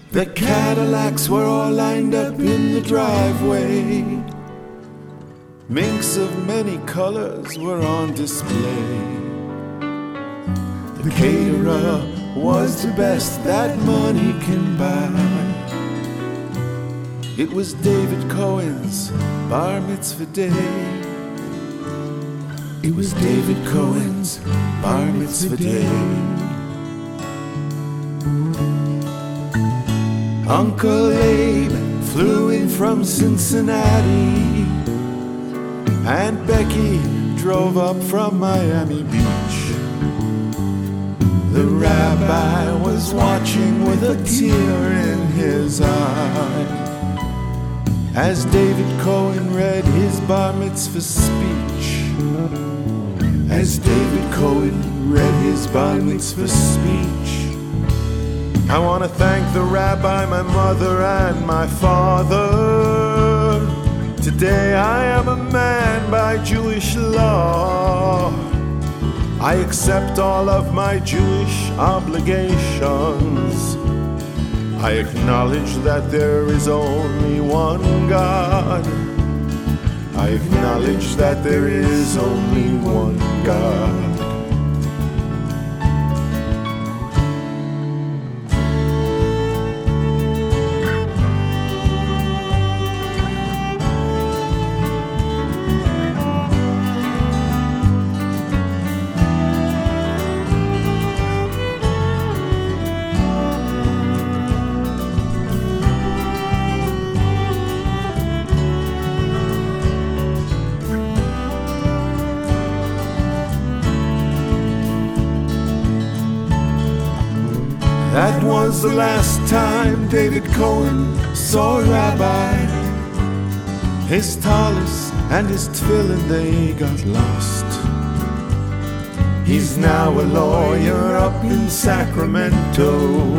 The Cadillacs were all lined up in the driveway. Minks of many colors were on display. The caterer was the best that money can buy. It was David Cohen's bar mitzvah day. It was David Cohen's bar mitzvah day. Uncle Abe flew in from Cincinnati, and Becky drove up from Miami Beach. The rabbi was watching with a tear in his eye as David Cohen read his bar mitzvah speech. As David Cohen read his bar mitzvah speech. I want to thank the rabbi, my mother, and my father. Today I am a man by Jewish law. I accept all of my Jewish obligations. I acknowledge that there is only one God. I acknowledge that there is only one God. That was the last time David Cohen saw a rabbi. His tallis and his tefillin, they got lost. He's now a lawyer up in Sacramento.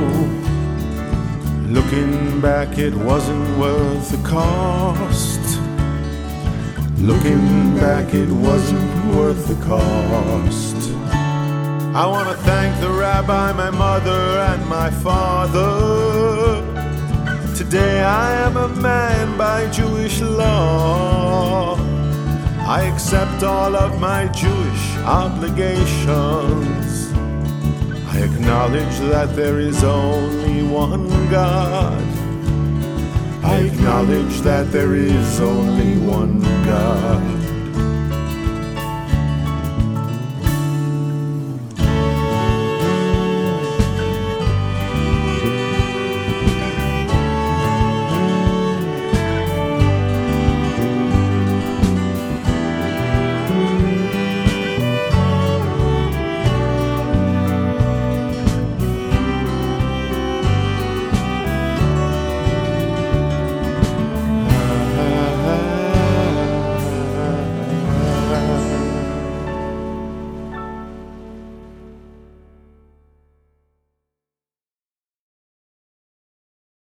Looking back, it wasn't worth the cost. Looking back, it wasn't worth the cost. I want to thank the rabbi, my mother, and my father. Today I am a man by Jewish law. I accept all of my Jewish obligations. I acknowledge that there is only one God. I acknowledge that there is only